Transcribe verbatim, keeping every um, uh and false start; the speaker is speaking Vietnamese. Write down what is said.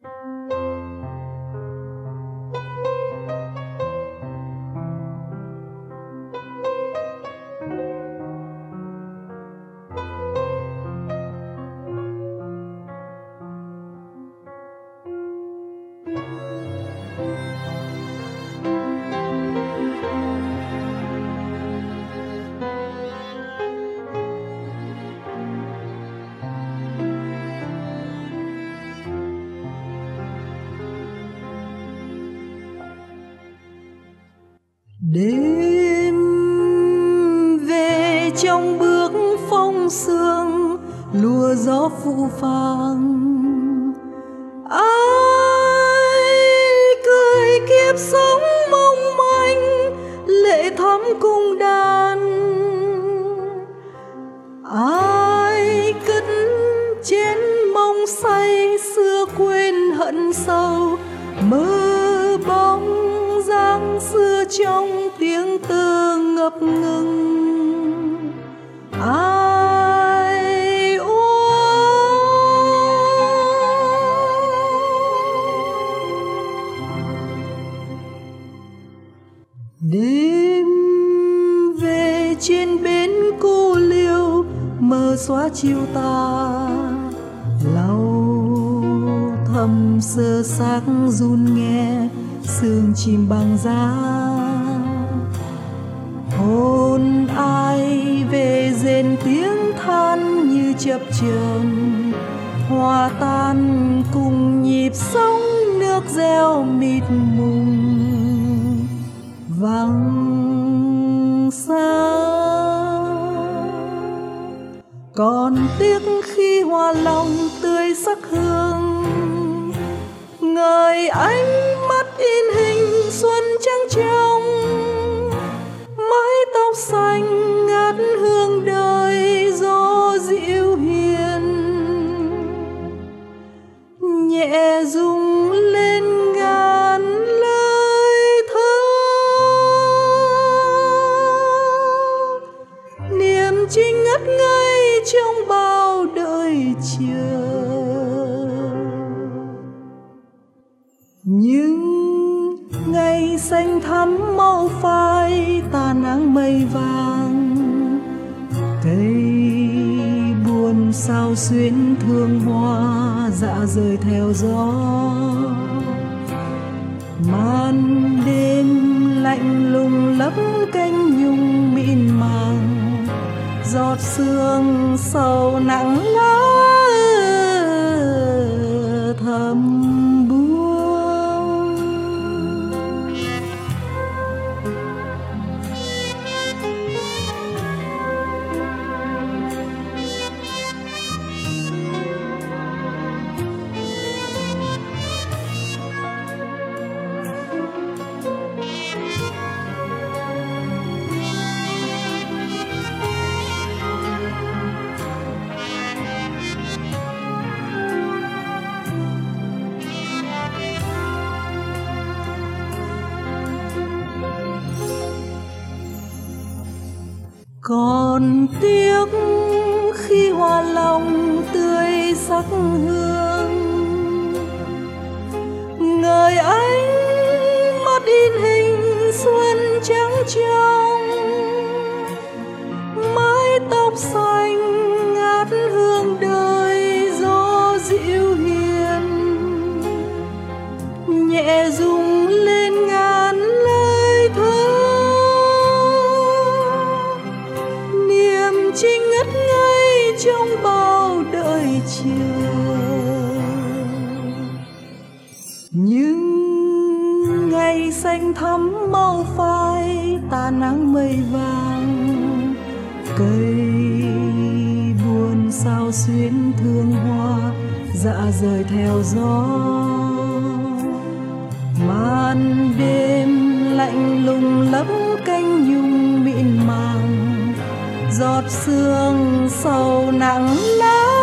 Đêm về trong bước phong sương, lùa gió phũ phàng. Ai cười kiếp sống mong manh, lệ thắm cung đàn. Ai cất chén mong say xưa quên hận sâu, mơ bóng dáng xưa trong tiếng tơ ngập ngừng. Ai uống đêm về trên bến cô liêu, mơ xóa chiều tà lau thầm sơ xác run nghe sương chim bằng giá. Hồn ai về rền tiếng than như chập chờn, hòa tan cùng nhịp sống nước reo mịt mùng vắng xa. Còn tiếc khi hoa lòng tươi sắc hương, ngời ánh mắt in hình xuân trắng trong. Mái tóc xanh ngát hương đời gió dịu hiền, nhẹ rung lên ngàn lời thơ. Niềm trinh ngất ngây trong bao đời chờ, nhưng ngày xanh thắm màu phai tàn áng mây vàng. Cây buồn sao xuyến thương hoa dạ rời theo gió. Màn đêm lạnh lùng lấp cánh nhung mịn màng, giọt sương sầu nặng lá thầm buông. Còn tiếc khi hoa lòng tươi sắc hương, ngời ánh mắt in hình xuân trắng trong. Mái tóc xanh ngát hương đời gió dịu hiền, nhẹ rung lên ngàn lời thơ. Trinh ngất ngây trong bao đời chờ, nhưng ngày xanh thắm màu phai tàn áng mây vàng. Cây buồn sao xuyến thương hoa dạ rời theo gió. Màn đêm lạnh lùng lấp cánh nhung mịn màng, giọt sương sầu nặng lá